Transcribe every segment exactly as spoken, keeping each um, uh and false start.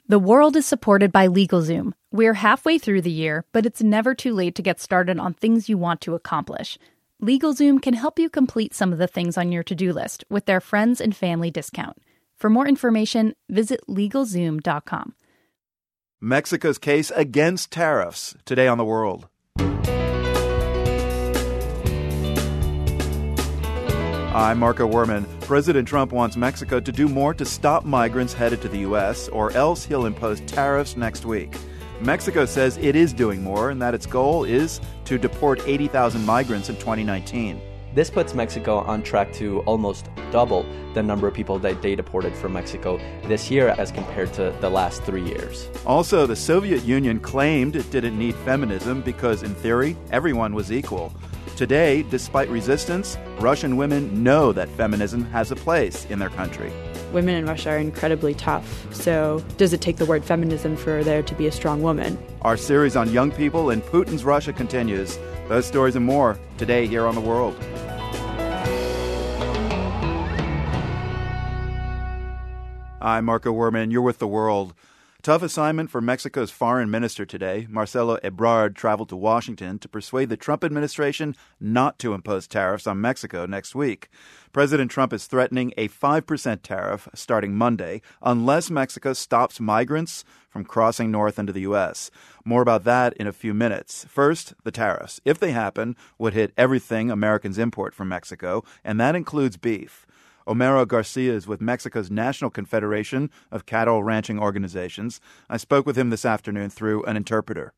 The World is supported by LegalZoom. We're halfway through the year, but it's never too late to get started on things you want to accomplish. LegalZoom can help you complete some of the things on your to-do list with their friends and family discount. For more information, visit LegalZoom dot com. Mexico's case against tariffs today on The World. I'm Marco Werman. President Trump wants Mexico to do more to stop migrants headed to the U S, or else he'll impose tariffs next week. Mexico says it is doing more and that its goal is to deport eighty thousand migrants in twenty nineteen. This puts Mexico on track to almost double the number of people that they deported from Mexico this year as compared to the last three years. Also, the Soviet Union claimed it didn't need feminism because, in theory, everyone was equal. Today, despite resistance, Russian women know that feminism has a place in their country. Women in Russia are incredibly tough, so does it take the word feminism for there to be a strong woman? Our series on young people in Putin's Russia continues. Those stories and more today here on The World. I'm Marco Werman. You're with The World. Tough assignment for Mexico's foreign minister today. Marcelo Ebrard traveled to Washington to persuade the Trump administration not to impose tariffs on Mexico next week. President Trump is threatening a five percent tariff starting Monday unless Mexico stops migrants from crossing north into the U S. More about that in a few minutes. First, the tariffs, if they happen, would hit everything Americans import from Mexico, and that includes beef. Homero Garcia is with Mexico's National Confederation of Cattle Ranching Organizations. I spoke with him this afternoon through an interpreter.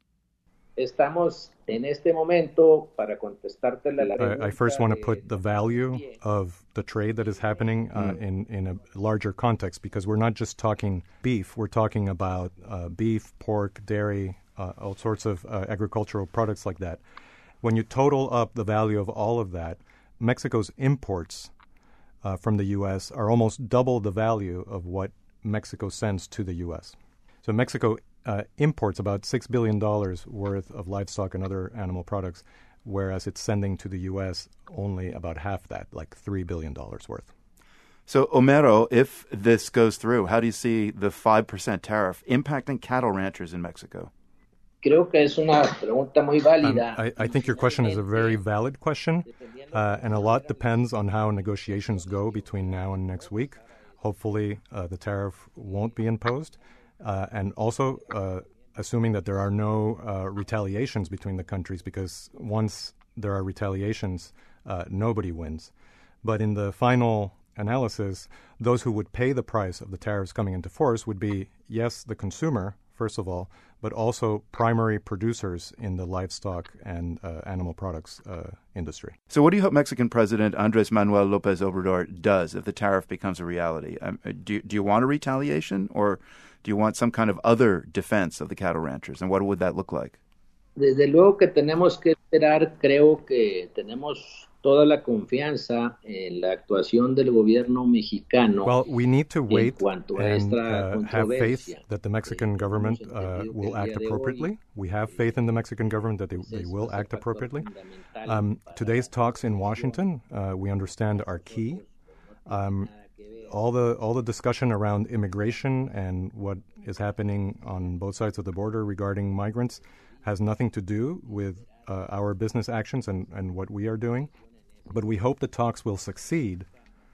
Estamos en este momento para contestarte la I, I first want to put the value of the trade that is happening uh, mm. in, in a larger context, because we're not just talking beef. We're talking about uh, beef, pork, dairy, uh, all sorts of uh, agricultural products like that. When you total up the value of all of that, Mexico's imports Uh, from the U S are almost double the value of what Mexico sends to the U S. So Mexico uh, imports about six billion dollars worth of livestock and other animal products, whereas it's sending to the U S only about half that, like three billion dollars worth. So, Homero, if this goes through, how do you see the five percent tariff impacting cattle ranchers in Mexico? Creo que es una pregunta muy válida. Um, I, I think your question is a very valid question, uh, and a lot depends on how negotiations go between now and next week. Hopefully, uh, the tariff won't be imposed, uh, and also uh, assuming that there are no uh, retaliations between the countries, because once there are retaliations, uh, nobody wins. But in the final analysis, those who would pay the price of the tariffs coming into force would be, yes, the consumer, first of all, but also primary producers in the livestock and uh, animal products uh, industry. So what do you hope Mexican President Andrés Manuel López Obrador does if the tariff becomes a reality? Um, do, do you want a retaliation, or do you want some kind of other defense of the cattle ranchers? And what would that look like? Desde luego que tenemos que esperar. Creo que tenemos toda la confianza en la actuación del gobierno mexicano. Well, we need to wait and uh, have faith that the Mexican government uh, will act appropriately. We have faith in the Mexican government that they, they will act appropriately. Um, today's talks in Washington, uh, we understand, are key. Um, all the all the discussion around immigration and what is happening on both sides of the border regarding migrants has nothing to do with uh, our business actions and, and what we are doing. But we hope the talks will succeed.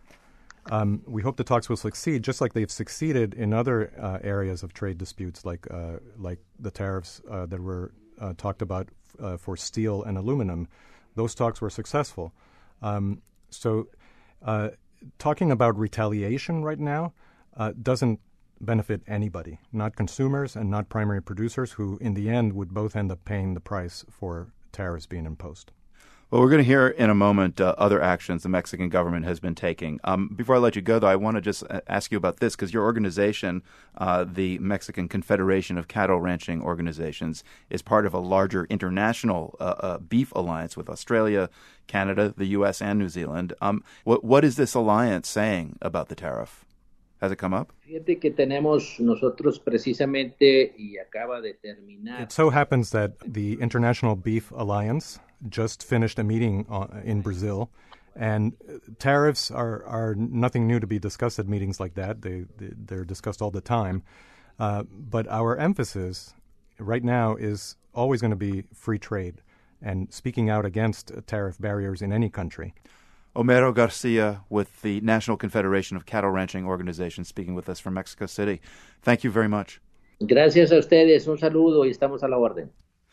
Um, we hope the talks will succeed, just like they've succeeded in other uh, areas of trade disputes, like uh, like the tariffs uh, that were uh, talked about f- uh, for steel and aluminum. Those talks were successful. Um, so uh, talking about retaliation right now uh, doesn't benefit anybody, not consumers and not primary producers, who in the end would both end up paying the price for tariffs being imposed. Well, we're going to hear in a moment uh, other actions the Mexican government has been taking. Um, before I let you go, though, I want to just ask you about this, because your organization, uh, the Mexican Confederation of Cattle Ranching Organizations, is part of a larger international uh, uh, beef alliance with Australia, Canada, the U S, and New Zealand. Um, what, what is this alliance saying about the tariff? Has it come up? Fíjate que tenemos nosotros precisamente, y acaba de terminar. It so happens that the International Beef Alliance just finished a meeting uh, in Brazil, and tariffs are, are nothing new to be discussed at meetings like that. They, they, they're discussed all the time. Uh, but our emphasis right now is always going to be free trade and speaking out against tariff barriers in any country. Homero Garcia with the National Confederation of Cattle Ranching Organizations speaking with us from Mexico City. Thank you very much. Gracias a ustedes. Un saludo y estamos a la orden.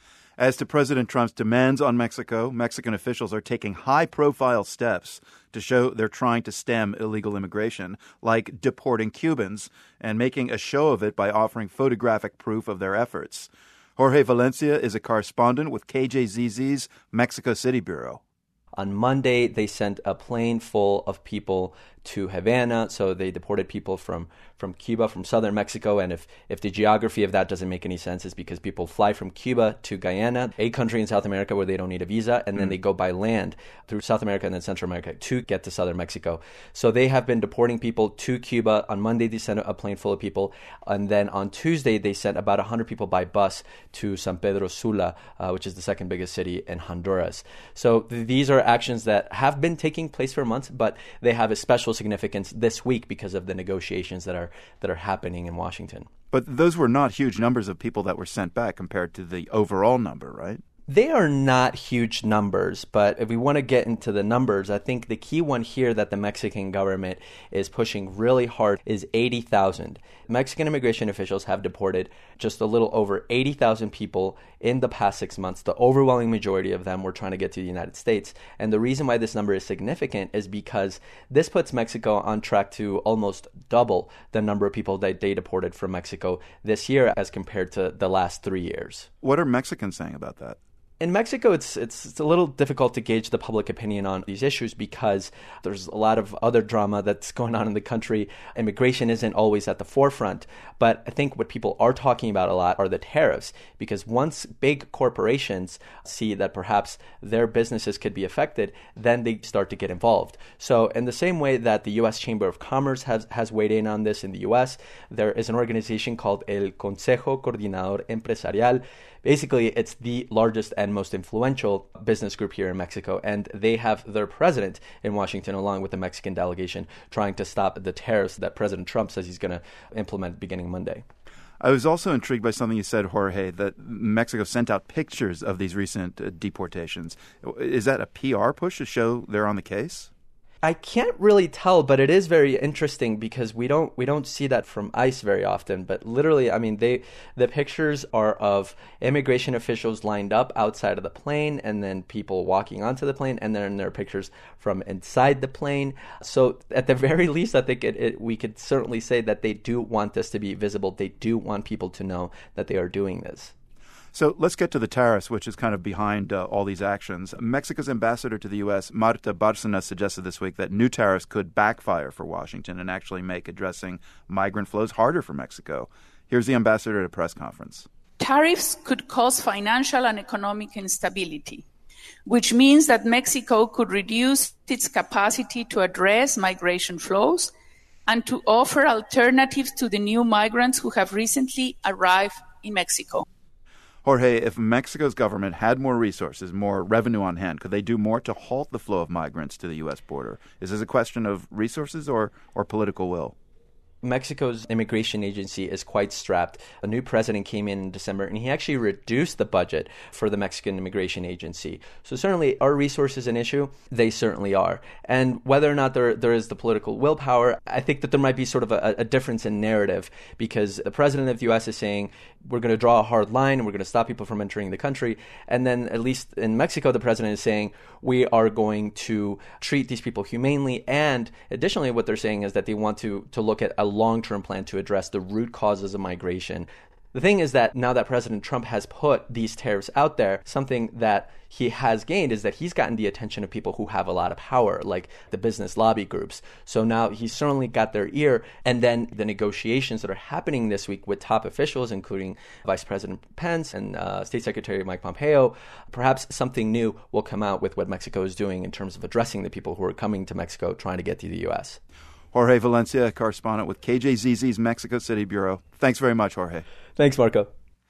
As to President Trump's demands on Mexico, Mexican officials are taking high-profile steps to show they're trying to stem illegal immigration, like deporting Cubans and making a show of it by offering photographic proof of their efforts. Jorge Valencia is a correspondent with K J Z Z's Mexico City Bureau. On Monday, they sent a plane full of people to Havana, so they deported people from, from Cuba, from southern Mexico, and if, if the geography of that doesn't make any sense, it's because people fly from Cuba to Guyana, a country in South America where they don't need a visa, and then mm. they go by land through South America and then Central America to get to southern Mexico. So they have been deporting people to Cuba. On Monday, they sent a plane full of people, and then on Tuesday, they sent about one hundred people by bus to San Pedro Sula, uh, which is the second biggest city in Honduras. So th- these are actions that have been taking place for months, but they have a special significance this week because of the negotiations that are that are happening in Washington. But those were not huge numbers of people that were sent back compared to the overall number, right? They are not huge numbers, but if we want to get into the numbers, I think the key one here that the Mexican government is pushing really hard is eighty thousand. Mexican immigration officials have deported just a little over eighty thousand people in the past six months. The overwhelming majority of them were trying to get to the United States. And the reason why this number is significant is because this puts Mexico on track to almost double the number of people that they deported from Mexico this year as compared to the last three years. What are Mexicans saying about that? In Mexico, it's, it's it's a little difficult to gauge the public opinion on these issues because there's a lot of other drama that's going on in the country. Immigration isn't always at the forefront. But I think what people are talking about a lot are the tariffs, because once big corporations see that perhaps their businesses could be affected, then they start to get involved. So in the same way that the U S Chamber of Commerce has, has weighed in on this in the U S, there is an organization called El Consejo Coordinador Empresarial. Basically, it's the largest and most influential business group here in Mexico, and they have their president in Washington along with the Mexican delegation trying to stop the tariffs that President Trump says he's going to implement beginning Monday. I was also intrigued by something you said, Jorge, that Mexico sent out pictures of these recent uh, deportations. Is that a P R push to show they're on the case? I can't really tell, but it is very interesting because we don't we don't see that from ICE very often. But literally, I mean, they the pictures are of immigration officials lined up outside of the plane, and then people walking onto the plane, and then there are pictures from inside the plane. So at the very least, I think it, it, we could certainly say that they do want this to be visible. They do want people to know that they are doing this. So let's get to the tariffs, which is kind of behind uh, all these actions. Mexico's ambassador to the U S, Marta Bárcena, suggested this week that new tariffs could backfire for Washington and actually make addressing migrant flows harder for Mexico. Here's the ambassador at a press conference. Tariffs could cause financial and economic instability, which means that Mexico could reduce its capacity to address migration flows and to offer alternatives to the new migrants who have recently arrived in Mexico. Jorge, if Mexico's government had more resources, more revenue on hand, could they do more to halt the flow of migrants to the U S border? Is this a question of resources or, or political will? Mexico's immigration agency is quite strapped. A new president came in in December, and he actually reduced the budget for the Mexican immigration agency. So certainly, are resources an issue? They certainly are. And whether or not there there is the political willpower, I think that there might be sort of a, a difference in narrative, because the president of the U S is saying, we're going to draw a hard line, and we're going to stop people from entering the country. And then, at least in Mexico, the president is saying, we are going to treat these people humanely. And additionally, what they're saying is that they want to, to look at a long-term plan to address the root causes of migration. The thing is that now that President Trump has put these tariffs out there, something that he has gained is that he's gotten the attention of people who have a lot of power, like the business lobby groups. So now he's certainly got their ear. And then the negotiations that are happening this week with top officials, including Vice President Pence and uh, State Secretary Mike Pompeo, perhaps something new will come out with what Mexico is doing in terms of addressing the people who are coming to Mexico trying to get to the U S. Jorge Valencia, correspondent with K J Z Z's Mexico City Bureau. Thanks very much, Jorge. Thanks, Marco.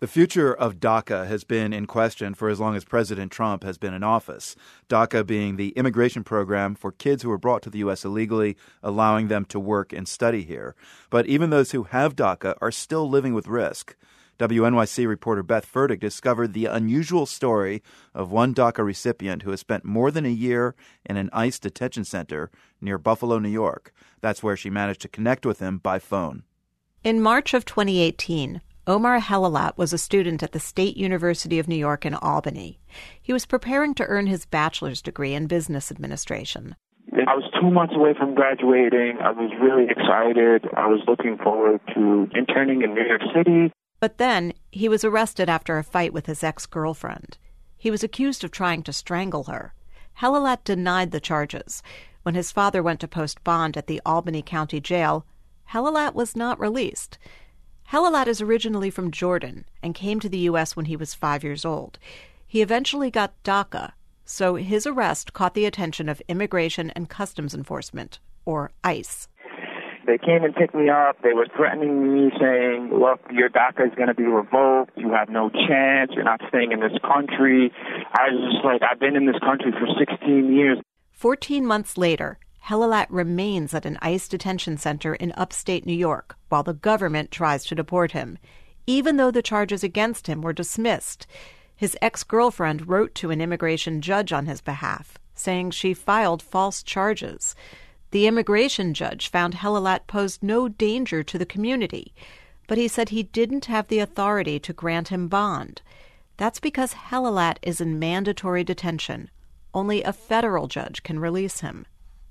The future of DACA has been in question for as long as President Trump has been in office. DACA being the immigration program for kids who were brought to the U S illegally, allowing them to work and study here. But even those who have DACA are still living with risk. W N Y C reporter Beth Fertig discovered the unusual story of one DACA recipient who has spent more than a year in an ICE detention center near Buffalo, New York. That's where she managed to connect with him by phone. In March of twenty eighteen, Omar Helalat was a student at the State University of New York in Albany. He was preparing to earn his bachelor's degree in business administration. I was two months away from graduating. I was really excited. I was looking forward to interning in New York City. But then he was arrested after a fight with his ex-girlfriend. He was accused of trying to strangle her. Helalat denied the charges. When his father went to post bond at the Albany County Jail, Helalat was not released. Helalat is originally from Jordan and came to the U S when he was five years old. He eventually got DACA, so his arrest caught the attention of Immigration and Customs Enforcement, or ICE. They came and picked me up. They were threatening me, saying, look, your DACA is going to be revoked. You have no chance. You're not staying in this country. I was just like, I've been in this country for sixteen years. Fourteen months later, Helalat remains at an ICE detention center in upstate New York while the government tries to deport him, even though the charges against him were dismissed. His ex-girlfriend wrote to an immigration judge on his behalf, saying she filed false charges. The immigration judge found Helalat posed no danger to the community, but he said he didn't have the authority to grant him bond. That's because Helalat is in mandatory detention. Only a federal judge can release him.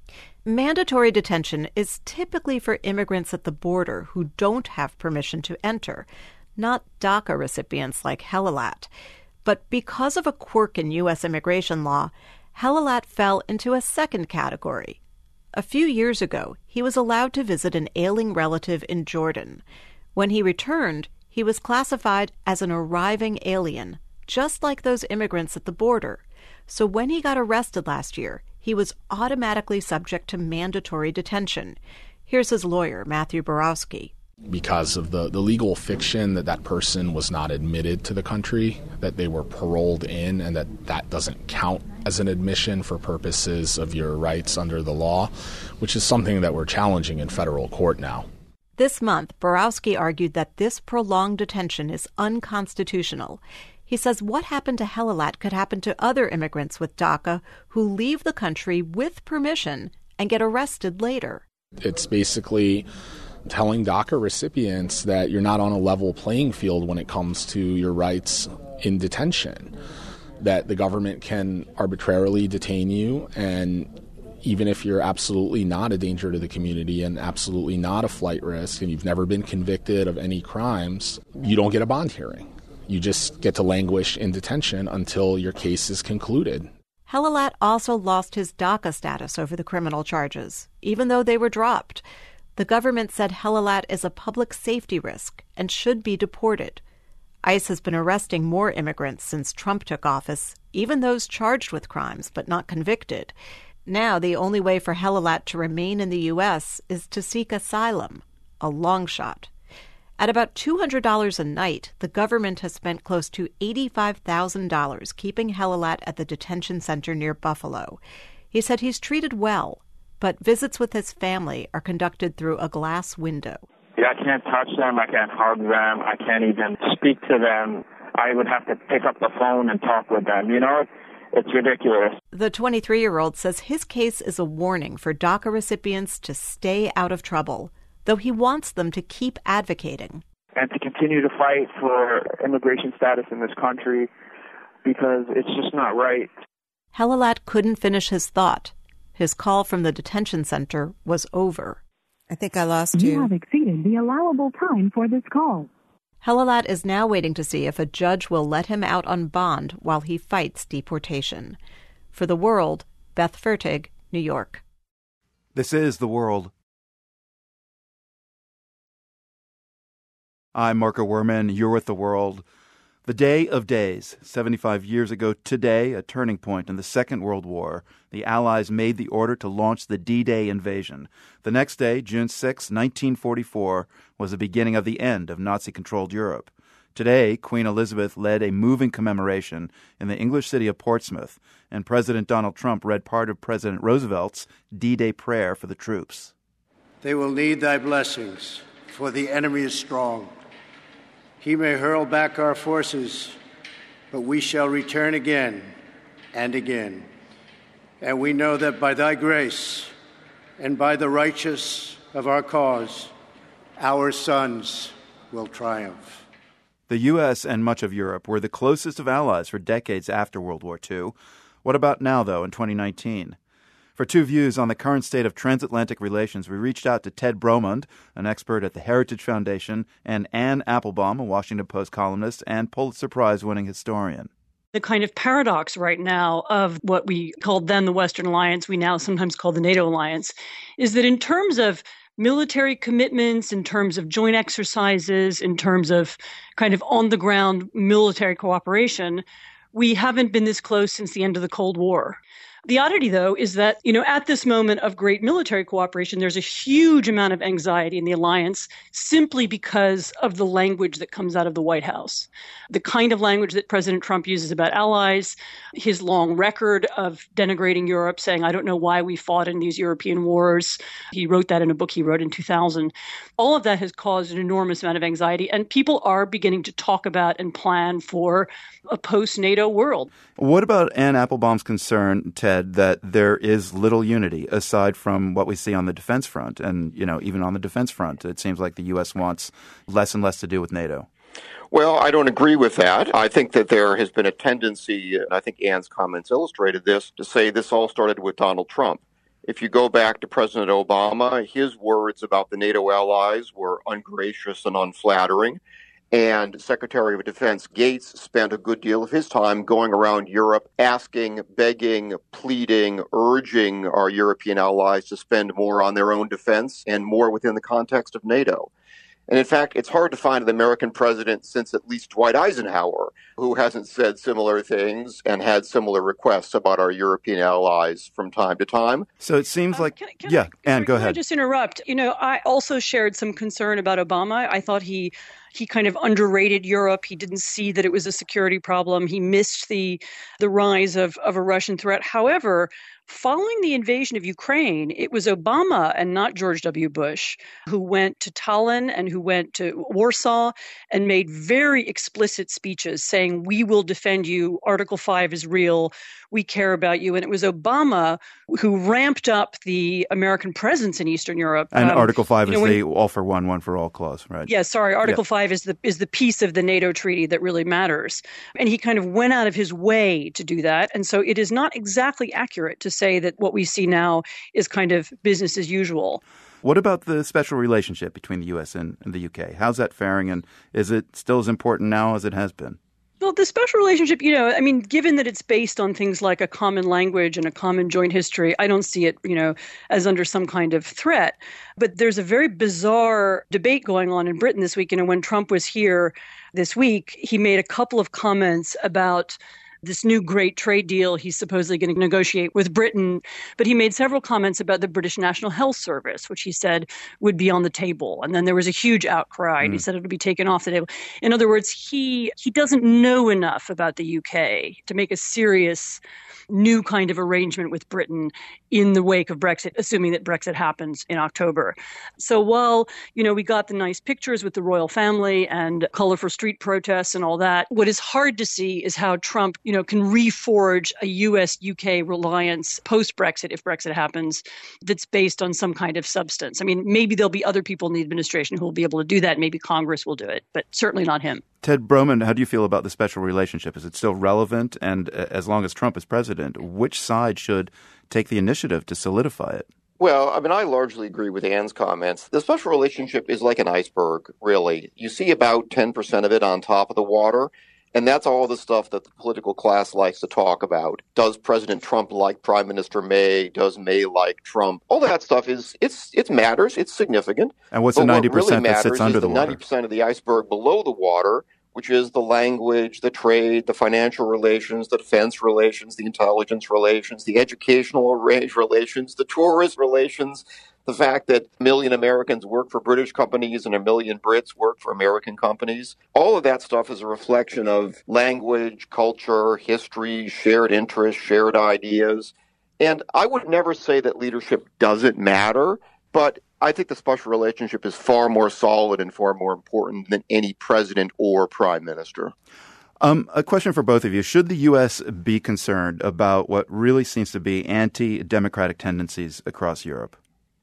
Mandatory detention is typically for immigrants at the border who don't have permission to enter, not DACA recipients like Helalat. But because of a quirk in U S immigration law, Helalat fell into a second category. A few years ago, he was allowed to visit an ailing relative in Jordan. When he returned, he was classified as an arriving alien, just like those immigrants at the border. So when he got arrested last year, he was automatically subject to mandatory detention. Here's his lawyer, Matthew Borowski. Because of the, the legal fiction that that person was not admitted to the country, that they were paroled in, and that that doesn't count as an admission for purposes of your rights under the law, which is something that we're challenging in federal court now. This month, Borowski argued that this prolonged detention is unconstitutional. He says what happened to Helalat could happen to other immigrants with DACA who leave the country with permission and get arrested later. It's basically telling DACA recipients that you're not on a level playing field when it comes to your rights in detention, that the government can arbitrarily detain you, and even if you're absolutely not a danger to the community and absolutely not a flight risk and you've never been convicted of any crimes, you don't get a bond hearing. You just get to languish in detention until your case is concluded. Helalat also lost his DACA status over the criminal charges, even though they were dropped. The government said Helalat is a public safety risk and should be deported. ICE has been arresting more immigrants since Trump took office, even those charged with crimes but not convicted. Now the only way for Helalat to remain in the U S is to seek asylum, a long shot. At about two hundred dollars a night, the government has spent close to eighty-five thousand dollars keeping Helalat at the detention center near Buffalo. He said he's treated well, but visits with his family are conducted through a glass window. Yeah, I can't touch them. I can't hug them. I can't even speak to them. I would have to pick up the phone and talk with them. You know, it's ridiculous. The twenty-three-year-old says his case is a warning for DACA recipients to stay out of trouble, though he wants them to keep advocating. And to continue to fight for immigration status in this country, because it's just not right. Helalat couldn't finish his thought. His call from the detention center was over. I think I lost you. You have exceeded the allowable time for this call. Helalat is now waiting to see if a judge will let him out on bond while he fights deportation. For The World, Beth Fertig, New York. This is The World. I'm Marco Werman. You're with The World. The Day of Days, seventy-five years ago today, a turning point in the Second World War. The Allies made the order to launch the D-Day invasion. The next day, June sixth, nineteen forty-four, was the beginning of the end of Nazi-controlled Europe. Today, Queen Elizabeth led a moving commemoration in the English city of Portsmouth, and President Donald Trump read part of President Roosevelt's D-Day prayer for the troops. They will need thy blessings, for the enemy is strong. He may hurl back our forces, but we shall return again and again. And we know that by thy grace and by the righteous of our cause, our sons will triumph. The U S and much of Europe were the closest of allies for decades after World War Two. What about now, though, in twenty nineteen? For two views on the current state of transatlantic relations, we reached out to Ted Bromund, an expert at the Heritage Foundation, and Anne Applebaum, a Washington Post columnist and Pulitzer Prize-winning historian. The kind of paradox right now of what we called then the Western Alliance, we now sometimes call the NATO alliance, is that in terms of military commitments, in terms of joint exercises, in terms of kind of on-the-ground military cooperation, we haven't been this close since the end of the Cold War. The oddity, though, is that, you know, at this moment of great military cooperation, there's a huge amount of anxiety in the alliance simply because of the language that comes out of the White House. The kind of language that President Trump uses about allies, his long record of denigrating Europe, saying, I don't know why we fought in these European wars. He wrote that in a book he wrote in two thousand. All of that has caused an enormous amount of anxiety, and people are beginning to talk about and plan for a post-NATO world. What about Anne Applebaum's concern, Ted, that there is little unity aside from what we see on the defense front? And, you know, even on the defense front, it seems like the U S wants less and less to do with NATO. Well, I don't agree with that. I think that there has been a tendency, and I think Anne's comments illustrated this, to say this all started with Donald Trump. If you go back to President Obama, his words about the NATO allies were ungracious and unflattering. And Secretary of Defense Gates spent a good deal of his time going around Europe asking, begging, pleading, urging our European allies to spend more on their own defense and more within the context of NATO. And in fact, it's hard to find an American president since at least Dwight Eisenhower who hasn't said similar things and had similar requests about our European allies from time to time. So it seems um, like, can, can yeah, I, Anne, go can ahead. I just interrupt? You know, I also shared some concern about Obama. I thought he he kind of underrated Europe. He didn't see that it was a security problem. He missed the the rise of, of a Russian threat. However, following the invasion of Ukraine, it was Obama and not George W. Bush who went to Tallinn and who went to Warsaw and made very explicit speeches saying, we will defend you. Article five is real. We care about you. And it was Obama who ramped up the American presence in Eastern Europe. And um, Article five is know, when, the all for one, one for all clause, right? Yeah, sorry. Article yeah. five is the is the piece of the NATO treaty that really matters. And he kind of went out of his way to do that. And so it is not exactly accurate to say that what we see now is kind of business as usual. What about the special relationship between the U S and, and the U K? How's that faring, and is it still as important now as it has been? Well, the special relationship, you know, I mean, given that it's based on things like a common language and a common joint history, I don't see it, you know, as under some kind of threat. But there's a very bizarre debate going on in Britain this week. You know, when Trump was here this week, he made a couple of comments about this new great trade deal he's supposedly going to negotiate with Britain. But he made several comments about the British National Health Service, which he said would be on the table. And then there was a huge outcry, mm. and he said it would be taken off the table. In other words, he he doesn't know enough about the U K to make a serious new kind of arrangement with Britain in the wake of Brexit, assuming that Brexit happens in October. So while, you know, we got the nice pictures with the royal family and colorful street protests and all that, what is hard to see is how Trump, you know, can reforge a U S U K reliance post-Brexit, if Brexit happens, that's based on some kind of substance. I mean, maybe there'll be other people in the administration who will be able to do that. Maybe Congress will do it, but certainly not him. Ted Bromund, how do you feel about the special relationship? Is it still relevant? And as long as Trump is president, which side should take the initiative to solidify it? Well, I mean, I largely agree with Anne's comments. The special relationship is like an iceberg, really. You see about ten percent of it on top of the water, and that's all the stuff that the political class likes to talk about. Does President Trump like Prime Minister May? Does May like Trump? All that stuff is, it's it matters, it's significant. And what's the ninety percent that sits under the water? ninety percent of the iceberg below the water, which is the language, the trade, the financial relations, the defense relations, the intelligence relations, the educational relations, the tourist relations, The fact that a million Americans work for British companies and a million Brits work for American companies. All of that stuff is a reflection of language, culture, history, shared interests, shared ideas. And I would never say that leadership doesn't matter, but I think the special relationship is far more solid and far more important than any president or prime minister. Um, a question for both of you. Should the U S be concerned about what really seems to be anti-democratic tendencies across Europe?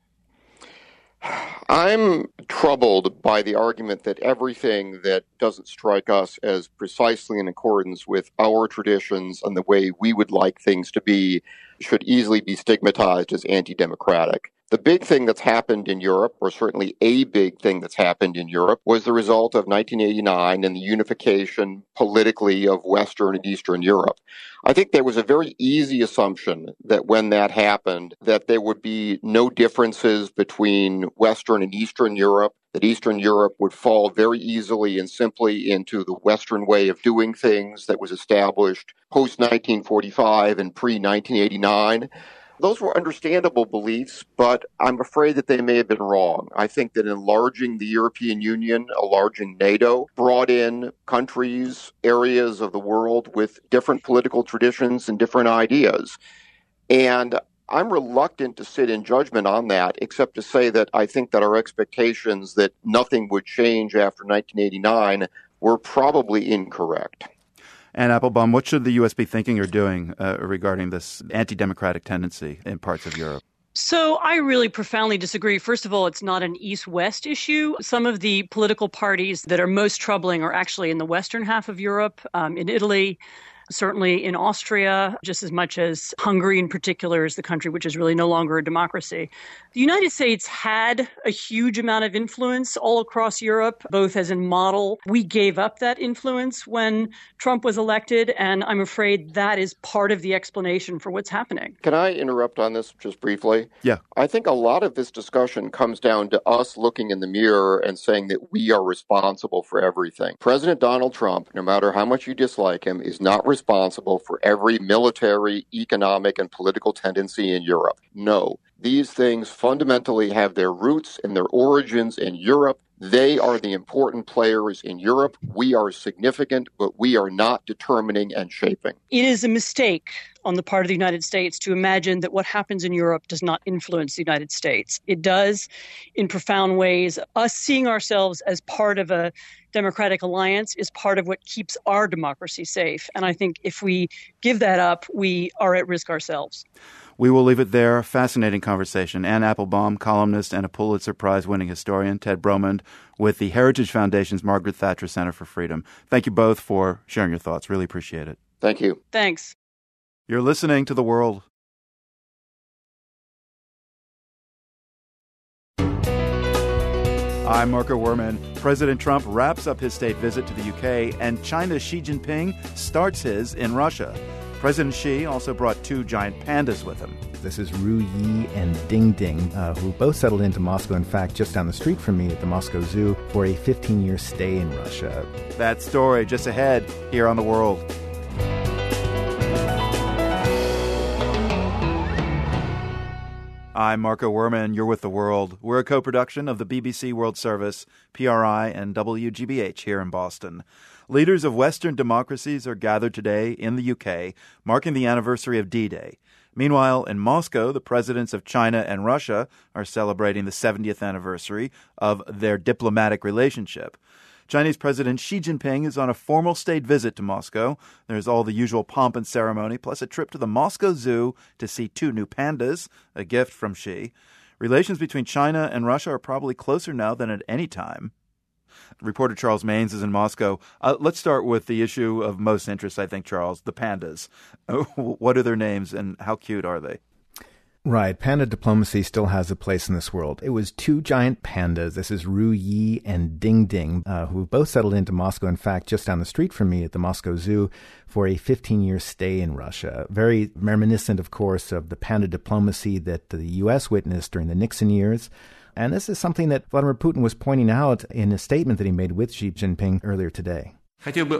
I'm troubled by the argument that everything that doesn't strike us as precisely in accordance with our traditions and the way we would like things to be should easily be stigmatized as anti-democratic. The big thing that's happened in Europe, or certainly a big thing that's happened in Europe, was the result of nineteen eighty-nine and the unification politically of Western and Eastern Europe. I think there was a very easy assumption that when that happened, that there would be no differences between Western and Eastern Europe, that Eastern Europe would fall very easily and simply into the Western way of doing things that was established post nineteen forty-five and pre nineteen eighty-nine. Those were understandable beliefs, but I'm afraid that they may have been wrong. I think that enlarging the European Union, enlarging NATO, brought in countries, areas of the world with different political traditions and different ideas. And I'm reluctant to sit in judgment on that, except to say that I think that our expectations that nothing would change after nineteen eighty-nine were probably incorrect. Anne Applebaum, what should the U S be thinking or doing uh, regarding this anti-democratic tendency in parts of Europe? So I really profoundly disagree. First of all, it's not an East-West issue. Some of the political parties that are most troubling are actually in the western half of Europe, um, in Italy, certainly in Austria, just as much as Hungary in particular is the country which is really no longer a democracy. The United States had a huge amount of influence all across Europe, both as a model. We gave up that influence when Trump was elected, and I'm afraid that is part of the explanation for what's happening. Can I interrupt on this just briefly? Yeah. I think a lot of this discussion comes down to us looking in the mirror and saying that we are responsible for everything. President Donald Trump, no matter how much you dislike him, is not responsible responsible for every military, economic, and political tendency in Europe. No, these things fundamentally have their roots and their origins in Europe. They are the important players in Europe. We are significant, but we are not determining and shaping. It is a mistake on the part of the United States to imagine that what happens in Europe does not influence the United States. It does in profound ways. Us seeing ourselves as part of a democratic alliance is part of what keeps our democracy safe. And I think if we give that up, we are at risk ourselves. We will leave it there. Fascinating conversation. Anne Applebaum, columnist and a Pulitzer Prize-winning historian. Ted Bromond with the Heritage Foundation's Margaret Thatcher Center for Freedom. Thank you both for sharing your thoughts. Really appreciate it. Thank you. Thanks. You're listening to The World. I'm Marco Werman. President Trump wraps up his state visit to the U K, and China's Xi Jinping starts his in Russia. President Xi also brought two giant pandas with him. This is Ru Yi and Ding Ding, uh, who both settled into Moscow, in fact, just down the street from me at the Moscow Zoo for a fifteen-year stay in Russia. That story just ahead here on The World. I'm Marco Werman. You're with The World. We're a co-production of the B B C World Service, P R I, and W G B H here in Boston. Leaders of Western democracies are gathered today in the U K, marking the anniversary of D-Day. Meanwhile, in Moscow, the presidents of China and Russia are celebrating the seventieth anniversary of their diplomatic relationship. Chinese President Xi Jinping is on a formal state visit to Moscow. There's all the usual pomp and ceremony, plus a trip to the Moscow Zoo to see two new pandas, a gift from Xi. Relations between China and Russia are probably closer now than at any time. Reporter Charles Maynes is in Moscow. Uh, let's start with the issue of most interest, I think, Charles, the pandas. What are their names and how cute are they? Right. Panda diplomacy still has a place in this world. It was two giant pandas. This is Ru Yi and Ding Ding, uh, who both settled into Moscow, in fact, just down the street from me at the Moscow Zoo for a fifteen-year stay in Russia. Very reminiscent, of course, of the panda diplomacy that the U S witnessed during the Nixon years. And this is something that Vladimir Putin was pointing out in a statement that he made with Xi Jinping earlier today. So this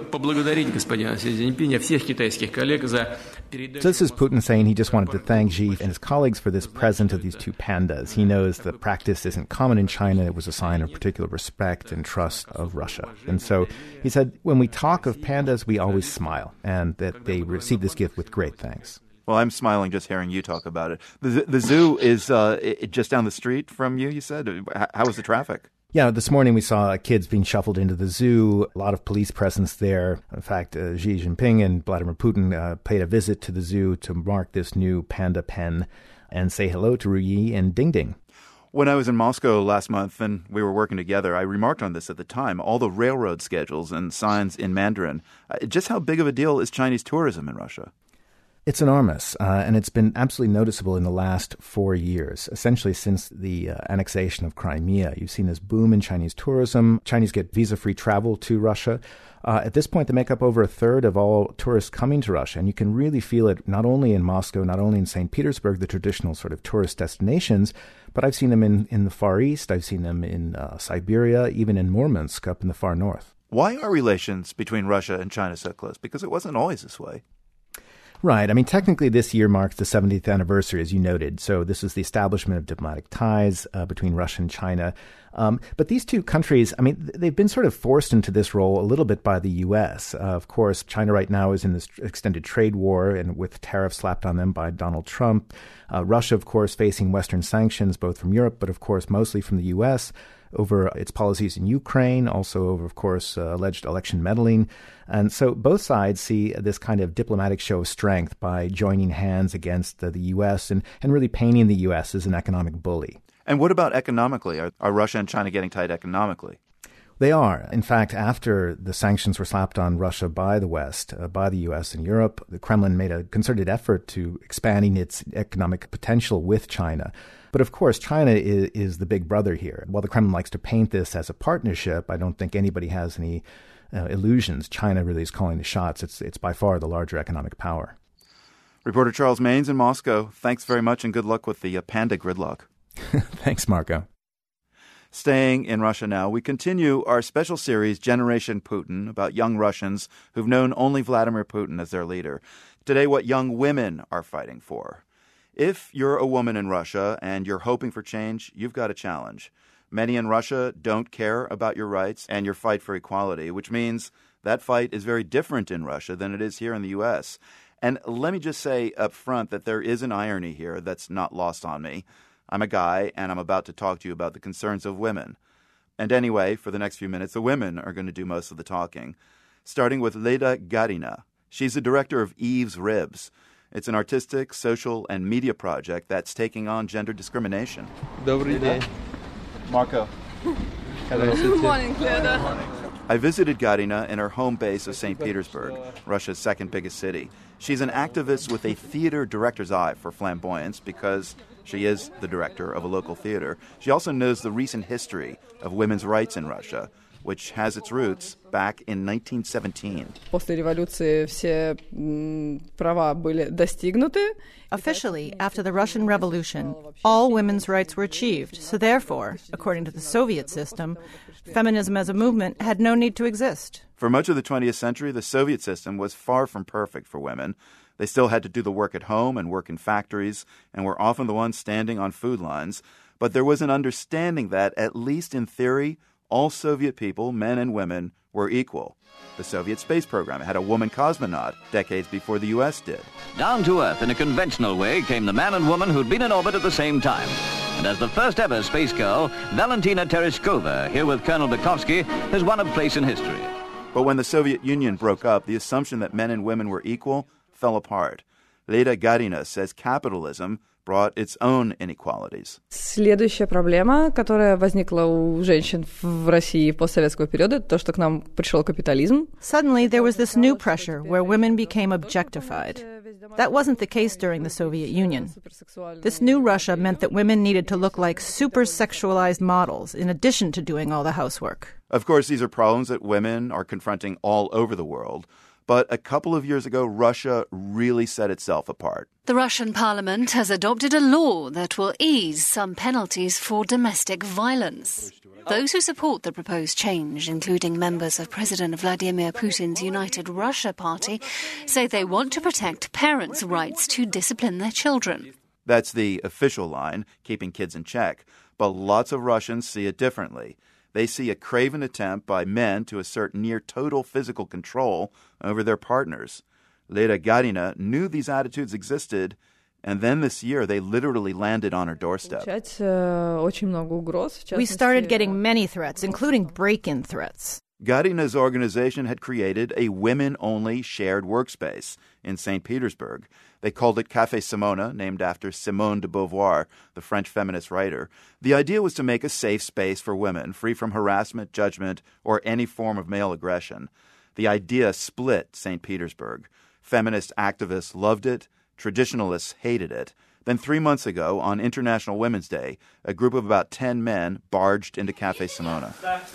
is Putin saying he just wanted to thank Xi and his colleagues for this present of these two pandas. He knows the practice isn't common in China. It was a sign of particular respect and trust of Russia. And so he said, when we talk of pandas, we always smile, and that they receive this gift with great thanks. Well, I'm smiling just hearing you talk about it. The, the zoo is uh, it, just down the street from you, you said? How was the traffic? Yeah, this morning we saw kids being shuffled into the zoo, a lot of police presence there. In fact, uh, Xi Jinping and Vladimir Putin uh, paid a visit to the zoo to mark this new panda pen and say hello to Ru Yi and Ding Ding. When I was in Moscow last month and we were working together, I remarked on this at the time, all the railroad schedules and signs in Mandarin. Uh, just how big of a deal is Chinese tourism in Russia? It's enormous, uh, and it's been absolutely noticeable in the last four years, essentially since the uh, annexation of Crimea. You've seen this boom in Chinese tourism. Chinese get visa-free travel to Russia. Uh, at this point, they make up over a third of all tourists coming to Russia, and you can really feel it not only in Moscow, not only in Saint Petersburg, the traditional sort of tourist destinations, but I've seen them in, in the Far East, I've seen them in uh, Siberia, even in Murmansk up in the far north. Why are relations between Russia and China so close? Because it wasn't always this way. Right. I mean, technically this year marks the seventieth anniversary, as you noted. So this is the establishment of diplomatic ties uh, between Russia and China. Um, but these two countries, I mean, they've been sort of forced into this role a little bit by the U S. Uh, of course, China right now is in this extended trade war and with tariffs slapped on them by Donald Trump. Uh, Russia, of course, facing Western sanctions, both from Europe, but of course, mostly from the U S over its policies in Ukraine, also over, of course, uh, alleged election meddling. And so both sides see this kind of diplomatic show of strength by joining hands against uh, the U S and, and really painting the U S as an economic bully. And what about economically? Are, are Russia and China getting tight economically? They are. In fact, after the sanctions were slapped on Russia by the West, uh, by the U S and Europe, the Kremlin made a concerted effort to expanding its economic potential with China. But of course, China is, is the big brother here. While the Kremlin likes to paint this as a partnership, I don't think anybody has any uh, illusions. China really is calling the shots. It's, it's by far the larger economic power. Reporter Charles Maynes in Moscow, thanks very much and good luck with the uh, panda gridlock. Thanks, Marco. Staying in Russia now, we continue our special series, Generation Putin, about young Russians who've known only Vladimir Putin as their leader. Today, what young women are fighting for. If you're a woman in Russia and you're hoping for change, you've got a challenge. Many in Russia don't care about your rights and your fight for equality, which means that fight is very different in Russia than it is here in the U S. And let me just say up front that there is an irony here that's not lost on me. I'm a guy, and I'm about to talk to you about the concerns of women. And anyway, for the next few minutes, the women are going to do most of the talking, starting with Leda Garina. She's the director of Eve's Ribs. It's an artistic, social, and media project that's taking on gender discrimination. Добрый день. Marco. Hello. Good morning, Leda. I visited Garina in her home base of Saint Petersburg, Russia's second biggest city. She's an activist with a theater director's eye for flamboyance because she is the director of a local theater. She also knows the recent history of women's rights in Russia, which has its roots back in nineteen seventeen. Officially, after the Russian Revolution, all women's rights were achieved. So therefore, according to the Soviet system, feminism as a movement had no need to exist. For much of the twentieth century, the Soviet system was far from perfect for women. They still had to do the work at home and work in factories, and were often the ones standing on food lines. But there was an understanding that, at least in theory, all Soviet people, men and women, were equal. The Soviet space program had a woman cosmonaut decades before the U S did. Down to Earth in a conventional way came the man and woman who'd been in orbit at the same time. And as the first ever space girl, Valentina Tereshkova, here with Colonel Bukovsky, has won a place in history. But when the Soviet Union broke up, the assumption that men and women were equal fell apart. Leda Garina says capitalism brought its own inequalities. Следующая проблема, которая возникла у женщин в России в постсоветского периода, это то, что к нам пришел капитализм. Suddenly there was this new pressure where women became objectified. That wasn't the case during the Soviet Union. This new Russia meant that women needed to look like super-sexualized models in addition to doing all the housework. Of course, these are problems that women are confronting all over the world. But a couple of years ago, Russia really set itself apart. The Russian parliament has adopted a law that will ease some penalties for domestic violence. Those who support the proposed change, including members of President Vladimir Putin's United Russia Party, say they want to protect parents' rights to discipline their children. That's the official line, keeping kids in check. But lots of Russians see it differently. They see a craven attempt by men to assert near-total physical control over their partners. Leda Garina knew these attitudes existed, and then this year they literally landed on her doorstep. We started getting many threats, including break-in threats. Garina's organization had created a women-only shared workspace in Saint Petersburg. They called it Café Simona, named after Simone de Beauvoir, the French feminist writer. The idea was to make a safe space for women, free from harassment, judgment, or any form of male aggression. The idea split Saint Petersburg. Feminist activists loved it, traditionalists hated it. Then three months ago, on International Women's Day, a group of about ten men barged into Café Simona.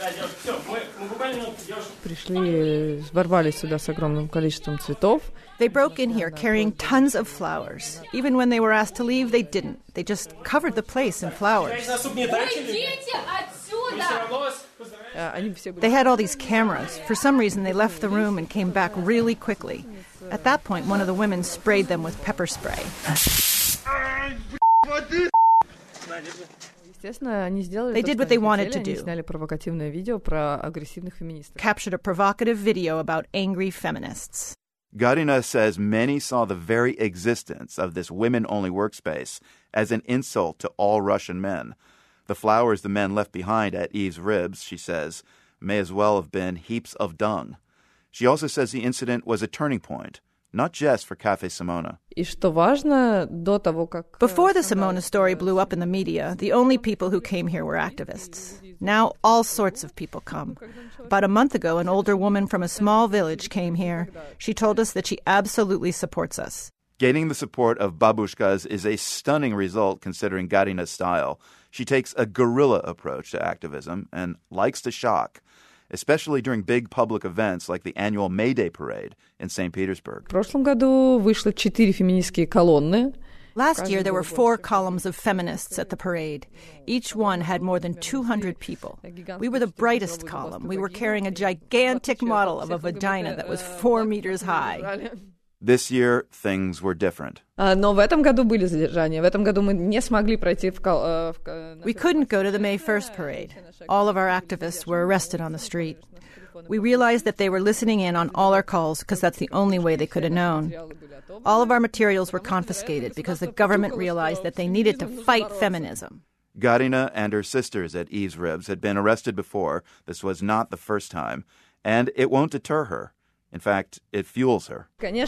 They broke in here carrying tons of flowers. Even when they were asked to leave, they didn't. They just covered the place in flowers. They had all these cameras. For some reason, they left the room and came back really quickly. At that point, one of the women sprayed them with pepper spray. They did what they wanted to do. Captured a provocative video about angry feminists. Garina says many saw the very existence of this women-only workspace as an insult to all Russian men. The flowers the men left behind at Eve's ribs, she says, may as well have been heaps of dung. She also says the incident was a turning point, not just for Café Simona. Before the Simona story blew up in the media, the only people who came here were activists. Now all sorts of people come. About a month ago, an older woman from a small village came here. She told us that she absolutely supports us. Gaining the support of babushkas is a stunning result considering Garina's style. She takes a guerrilla approach to activism and likes to shock, especially during big public events like the annual May Day parade in Saint Petersburg. Last year, there were four columns of feminists at the parade. Each one had more than two hundred people. We were the brightest column. We were carrying a gigantic model of a vagina that was four meters high. This year, things were different. We couldn't go to the May first parade. All of our activists were arrested on the street. We realized that they were listening in on all our calls because that's the only way they could have known. All of our materials were confiscated because the government realized that they needed to fight feminism. Garina and her sisters at Eve's Ribs had been arrested before. This was not the first time. And it won't deter her. In fact, it fuels her. My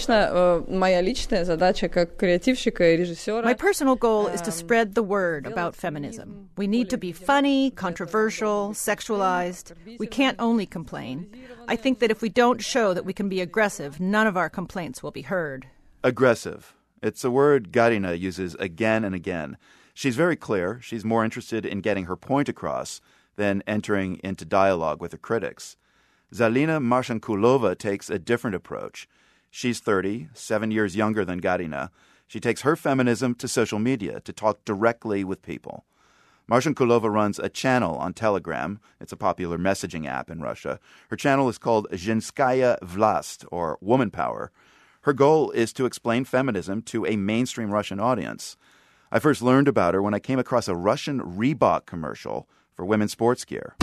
personal goal is to spread the word about feminism. We need to be funny, controversial, sexualized. We can't only complain. I think that if we don't show that we can be aggressive, none of our complaints will be heard. Aggressive. It's a word Garina uses again and again. She's very clear. She's more interested in getting her point across than entering into dialogue with her critics. Zalina Marshankulova takes a different approach. She's thirty, seven years younger than Garina. She takes her feminism to social media to talk directly with people. Marshankulova runs a channel on Telegram. It's a popular messaging app in Russia. Her channel is called Zhenskaya Vlast, or Woman Power. Her goal is to explain feminism to a mainstream Russian audience. I first learned about her when I came across a Russian Reebok commercial for women's sports gear.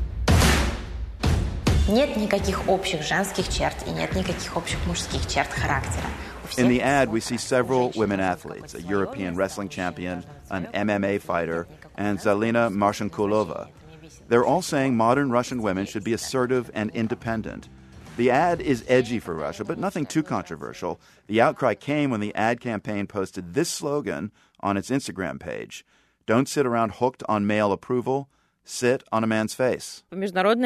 Нет никаких общих женских черт и нет никаких общих мужских черт характера. In the ad, we see several women athletes, a European wrestling champion, an M M A fighter, and Zalina Marshankulova. They're all saying modern Russian women should be assertive and independent. The ad is edgy for Russia, but nothing too controversial. The outcry came when the ad campaign posted this slogan on its Instagram page: "Don't sit around hooked on male approval. Sit on a man's face." The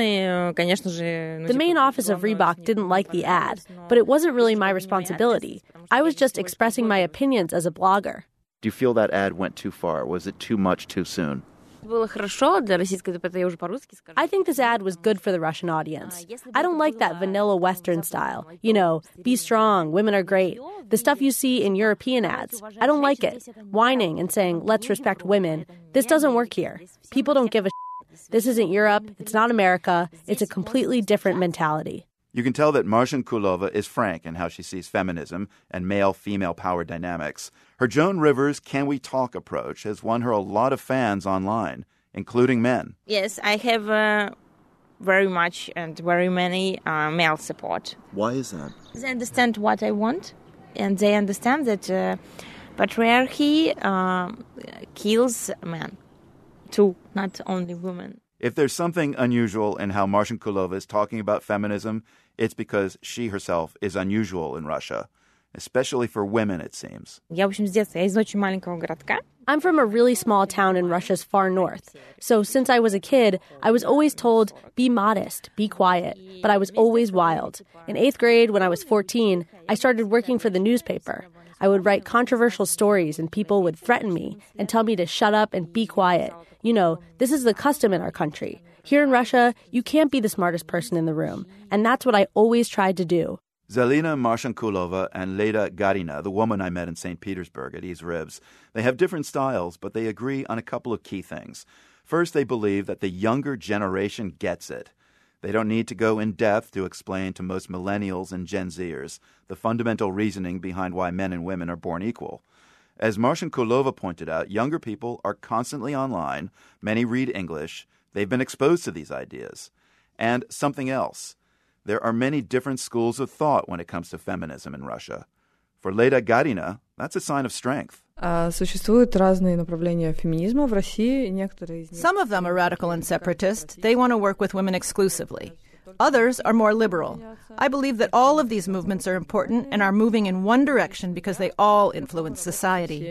main office of Reebok didn't like the ad, but it wasn't really my responsibility. I was just expressing my opinions as a blogger. Do you feel that ad went too far? Was it too much too soon? I think this ad was good for the Russian audience. I don't like that vanilla Western style. You know, be strong, women are great. The stuff you see in European ads. I don't like it. Whining and saying, let's respect women. This doesn't work here. People don't give a shit. This isn't Europe. It's not America. It's a completely different mentality. You can tell that Marcinkulova is frank in how she sees feminism and male-female power dynamics. Her Joan Rivers Can We Talk approach has won her a lot of fans online, including men. Yes, I have uh, very much and very many uh, male support. Why is that? They understand what I want, and they understand that uh, patriarchy uh, kills men, too, not only women. If there's something unusual in how Marcinkulova is talking about feminism, it's because she herself is unusual in Russia, especially for women, it seems. I'm from a really small town in Russia's far north. So since I was a kid, I was always told, be modest, be quiet. But I was always wild. In eighth grade, when I was fourteen, I started working for the newspaper. I would write controversial stories and people would threaten me and tell me to shut up and be quiet. You know, this is the custom in our country. Here in Russia, you can't be the smartest person in the room. And that's what I always tried to do. Zelina Marcinkulova and Leda Garina, the woman I met in Saint Petersburg at Ease Ribs, they have different styles, but they agree on a couple of key things. First, they believe that the younger generation gets it. They don't need to go in depth to explain to most millennials and Gen Zers the fundamental reasoning behind why men and women are born equal. As Marcinkulova pointed out, younger people are constantly online. Many read English. They've been exposed to these ideas. And something else. There are many different schools of thought when it comes to feminism in Russia. For Leda Garina, that's a sign of strength. Существуют разные направления феминизма в России. Некоторые из них... Some of them are radical and separatist. They want to work with women exclusively. Others are more liberal. I believe that all of these movements are important and are moving in one direction because they all influence society.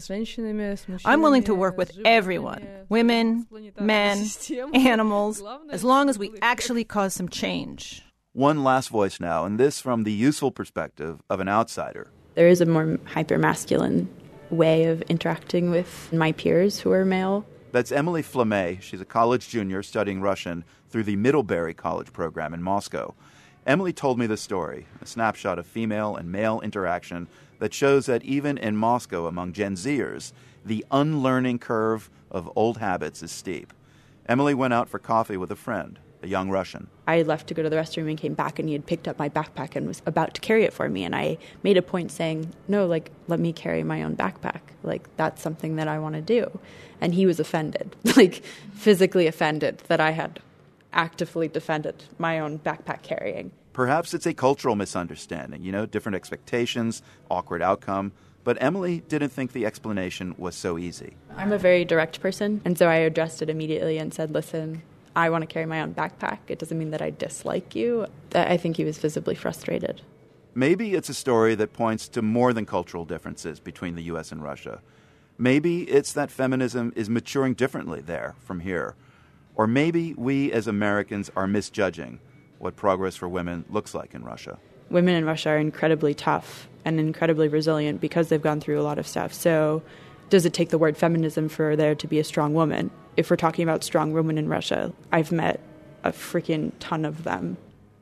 I'm willing to work with everyone, women, men, animals, as long as we actually cause some change. One last voice now, and this from the useful perspective of an outsider. There is a more hyper-masculine way of interacting with my peers who are male. That's Emily Flamet. She's a college junior studying Russian through the Middlebury College program in Moscow. Emily told me the story, a snapshot of female and male interaction that shows that even in Moscow among Gen Zers, the unlearning curve of old habits is steep. Emily went out for coffee with a friend, a young Russian. I left to go to the restroom and came back, and he had picked up my backpack and was about to carry it for me. And I made a point saying, no, like, let me carry my own backpack. Like, that's something that I want to do. And he was offended, like physically offended that I had actively defended my own backpack carrying. Perhaps it's a cultural misunderstanding, you know, different expectations, awkward outcome. But Emily didn't think the explanation was so easy. I'm a very direct person, and so I addressed it immediately and said, listen, I want to carry my own backpack. It doesn't mean that I dislike you. I think he was visibly frustrated. Maybe it's a story that points to more than cultural differences between the U S and Russia. Maybe it's that feminism is maturing differently there from here. Or maybe we as Americans are misjudging what progress for women looks like in Russia. Women in Russia are incredibly tough and incredibly resilient because they've gone through a lot of stuff. So does it take the word feminism for there to be a strong woman? If we're talking about strong women in Russia, I've met a freaking ton of them.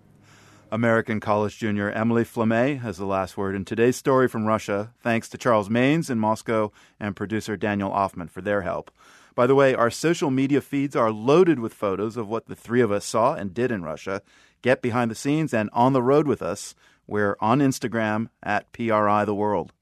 American college junior Emily Flamet has the last word in today's story from Russia. Thanks to Charles Maines in Moscow and producer Daniel Offman for their help. By the way, our social media feeds are loaded with photos of what the three of us saw and did in Russia. Get behind the scenes and on the road with us. We're on Instagram at P R I The World.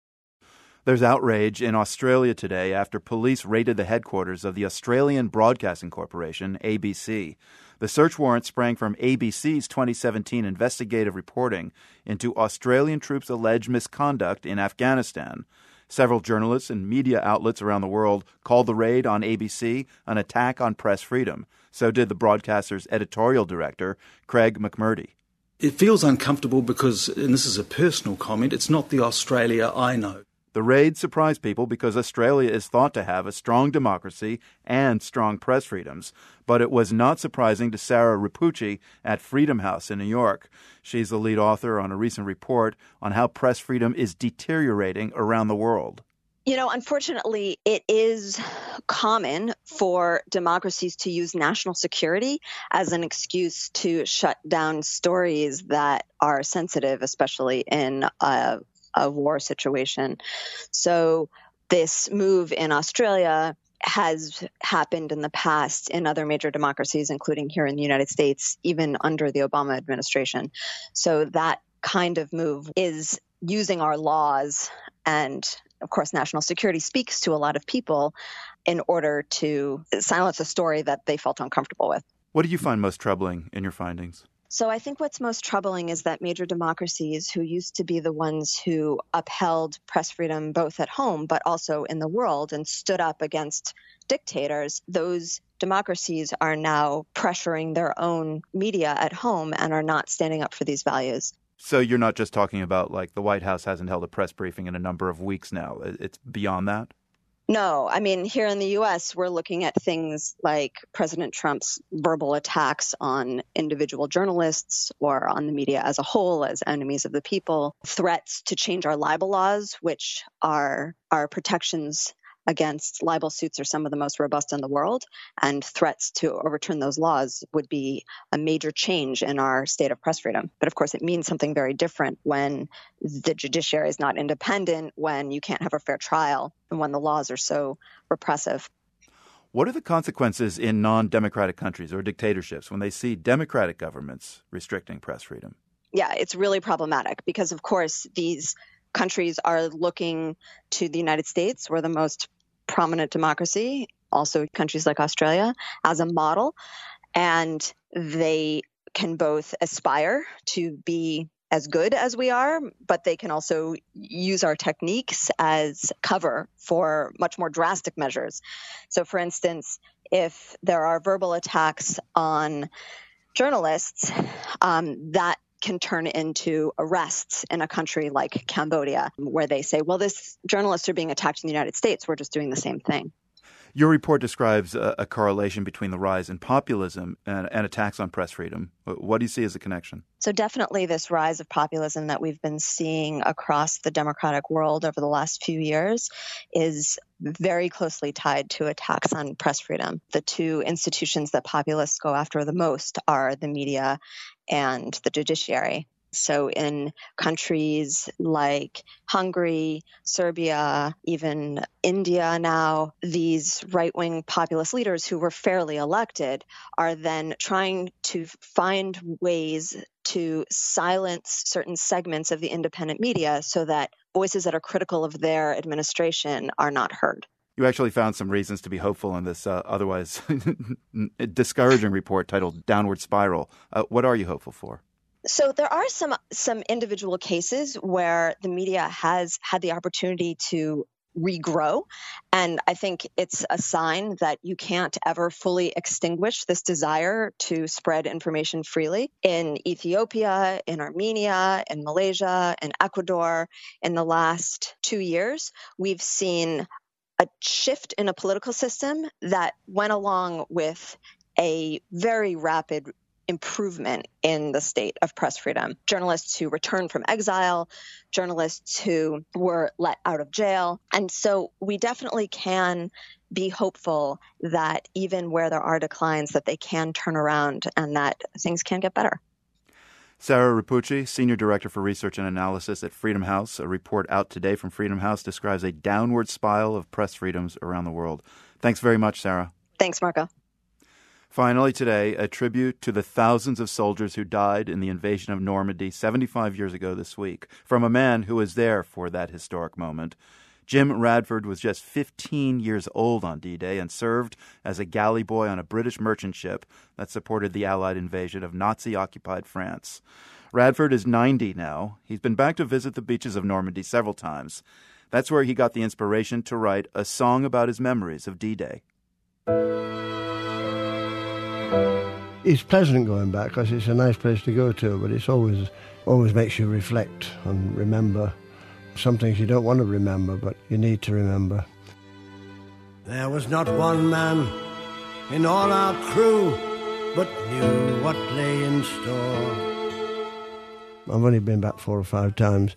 There's outrage in Australia today after police raided the headquarters of the Australian Broadcasting Corporation, A B C. The search warrant sprang from A B C's twenty seventeen investigative reporting into Australian troops' alleged misconduct in Afghanistan. Several journalists and media outlets around the world called the raid on A B C an attack on press freedom. So did the broadcaster's editorial director, Craig McMurdy. It feels uncomfortable because, and this is a personal comment, it's not the Australia I know. The raid surprised people because Australia is thought to have a strong democracy and strong press freedoms. But it was not surprising to Sarah Rapucci at Freedom House in New York. She's the lead author on a recent report on how press freedom is deteriorating around the world. You know, unfortunately, it is common for democracies to use national security as an excuse to shut down stories that are sensitive, especially in a, a war situation. So this move in Australia has happened in the past in other major democracies, including here in the United States, even under the Obama administration. So that kind of move is using our laws and, of course, national security speaks to a lot of people in order to silence a story that they felt uncomfortable with. What do you find most troubling in your findings? So I think what's most troubling is that major democracies who used to be the ones who upheld press freedom both at home but also in the world and stood up against dictators, those democracies are now pressuring their own media at home and are not standing up for these values. So you're not just talking about, like, the White House hasn't held a press briefing in a number of weeks now. It's beyond that? No. I mean, here in the U S, we're looking at things like President Trump's verbal attacks on individual journalists or on the media as a whole as enemies of the people, threats to change our libel laws, which are our protections against libel suits are some of the most robust in the world, and threats to overturn those laws would be a major change in our state of press freedom. But of course, it means something very different when the judiciary is not independent, when you can't have a fair trial, and when the laws are so repressive. What are the consequences in non-democratic countries or dictatorships when they see democratic governments restricting press freedom? Yeah, it's really problematic because, of course, these countries are looking to the United States, we're the most prominent democracy, also countries like Australia, as a model. And they can both aspire to be as good as we are, but they can also use our techniques as cover for much more drastic measures. So, for instance, if there are verbal attacks on journalists, um, that can turn into arrests in a country like Cambodia, where they say, well, this journalists are being attacked in the United States. We're just doing the same thing. Your report describes a, a correlation between the rise in populism and, and attacks on press freedom. What do you see as a connection? So definitely this rise of populism that we've been seeing across the democratic world over the last few years is very closely tied to attacks on press freedom. The two institutions that populists go after the most are the media and the judiciary. So in countries like Hungary, Serbia, even India now, these right-wing populist leaders who were fairly elected are then trying to find ways to silence certain segments of the independent media so that voices that are critical of their administration are not heard. You actually found some reasons to be hopeful in this uh, otherwise discouraging report titled Downward Spiral. Uh, what are you hopeful for? So there are some some individual cases where the media has had the opportunity to regrow. And I think it's a sign that you can't ever fully extinguish this desire to spread information freely. In Ethiopia, in Armenia, in Malaysia, in Ecuador, in the last two years, we've seen a shift in a political system that went along with a very rapid improvement in the state of press freedom. Journalists who returned from exile, journalists who were let out of jail. And so we definitely can be hopeful that even where there are declines, that they can turn around and that things can get better. Sarah Repucci, Senior Director for Research and Analysis at Freedom House. A report out today from Freedom House describes a downward spiral of press freedoms around the world. Thanks very much, Sarah. Thanks, Marco. Finally today, a tribute to the thousands of soldiers who died in the invasion of Normandy seventy-five years ago this week, from a man who was there for that historic moment. Jim Radford was just fifteen years old on D-Day and served as a galley boy on a British merchant ship that supported the Allied invasion of Nazi-occupied France. Radford is ninety now. He's been back to visit the beaches of Normandy several times. That's where he got the inspiration to write a song about his memories of D-Day. It's pleasant going back because it's a nice place to go to, but it's always always makes you reflect and remember some things you don't want to remember, but you need to remember. There was not one man in all our crew but knew what lay in store. I've only been back four or five times,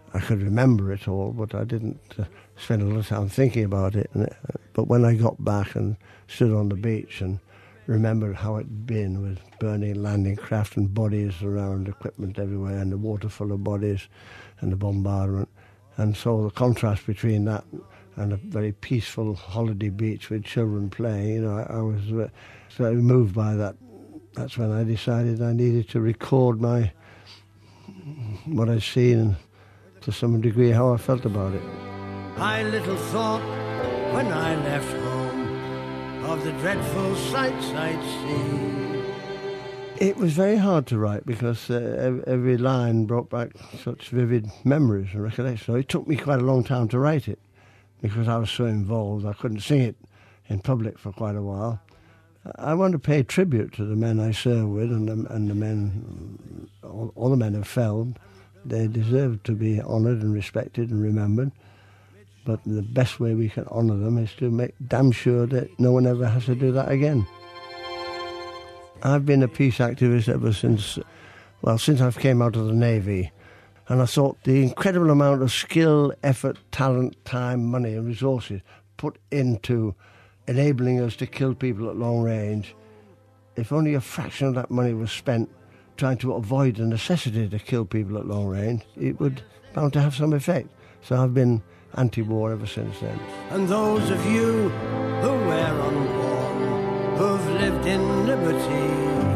I could remember it all, but I didn't uh, spend a lot of time thinking about it. And, uh, but when I got back and stood on the beach and remembered how it'd been with burning landing craft and bodies around, equipment everywhere, and the water full of bodies and the bombardment, and saw the contrast between that and a very peaceful holiday beach with children playing, you know, I, I was uh, so moved by that. That's when I decided I needed to record my what I'd seen and to some degree how I felt about it. I little thought when I left home of the dreadful sights I'd seen. It was very hard to write because uh, every line brought back such vivid memories and recollections. So it took me quite a long time to write it because I was so involved. I couldn't sing it in public for quite a while. I want to pay tribute to the men I served with and the, and the men, all, all the men who fell. They deserve to be honoured and respected and remembered. But the best way we can honour them is to make damn sure that no one ever has to do that again. I've been a peace activist ever since, well, since I came out of the Navy. And I thought the incredible amount of skill, effort, talent, time, money and resources put into enabling us to kill people at long range, if only a fraction of that money was spent trying to avoid the necessity to kill people at long range, it would bound to have some effect. So I've been anti-war ever since then. And those of you who were unborn, who've lived in liberty,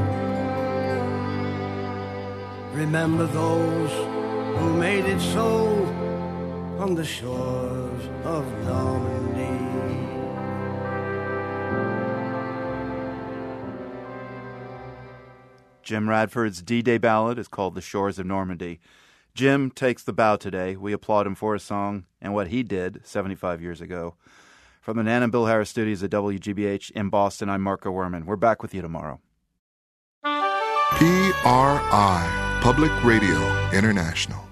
remember those who made it so on the shores of Normandy. Jim Radford's D-Day ballad is called The Shores of Normandy. Jim takes the bow today. We applaud him for his song and what he did seventy-five years ago. From the Nan and Bill Harris studios at W G B H in Boston, I'm Marco Werman. We're back with you tomorrow. P R I, Public Radio International.